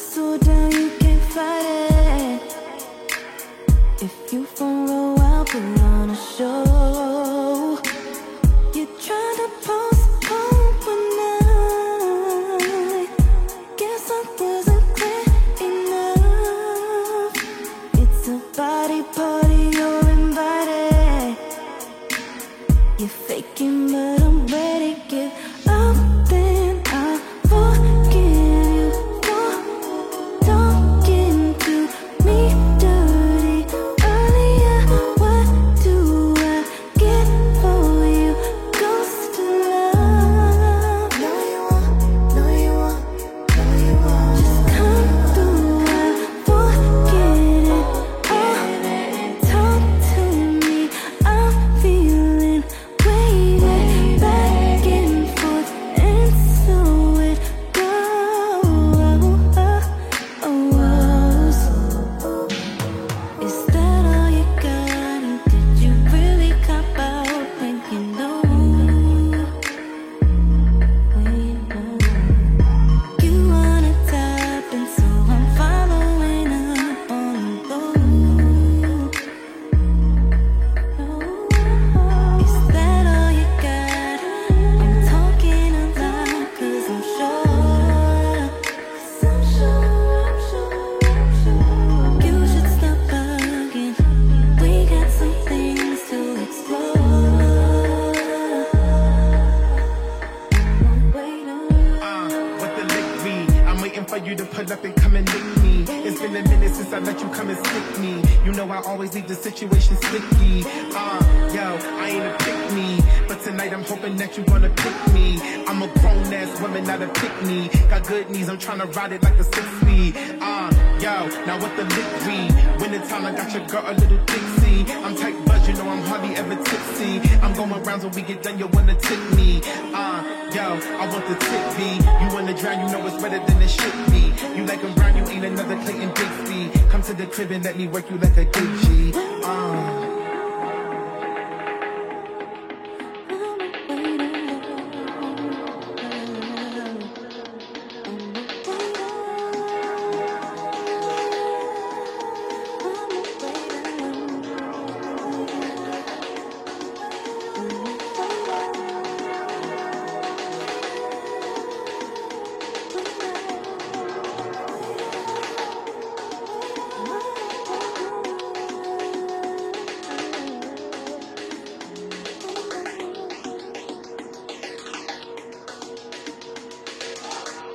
so down you can't fight it. If you from row, I'll put on a show. You try to postpone one night. Guess I wasn't clear enough. It's a body party, you're invited. You're faking, but I'm ready. Give up, then I'll forgive you for talking to me dirty earlier. What do I get for you? Ghost love. No you won't, no you won't, no you won't. Just come through, I'll forget it. Oh, talk to me, I'm feeling waving back and forth, and so it goes. Is that all you got? And did you really cop out when you know? When you know you wanna tap, and so I'm following up on those. Is that all you got? I'm talking aloud, 'cause I'm sure. 'Cause I'm sure, I'm sure, I'm sure. You should stop bugging. We got some things to explore. Wait What the lick be? I'm waiting for you to pull up and come and lick me. It's been a minute since I let you come and stick me. You know I always leave the situation sticky. Yo, I ain't a pick me, but tonight I'm hoping that you wanna pick me. I'm a grown ass woman, not a pick me. Got good knees, I'm tryna ride it like a 6-speed. Yo, now what the lick be? Winter time, I got your girl a little tipsy. I'm tight buzz, you know I'm hardly ever tipsy. I'm going rounds when we get done, you wanna tip me. Yo, I want the tip B. You wanna drown, you know it's better than it should be. You like 'em brown, you ain't another Clayton Bixby. Come to the crib and let me work you like a good G.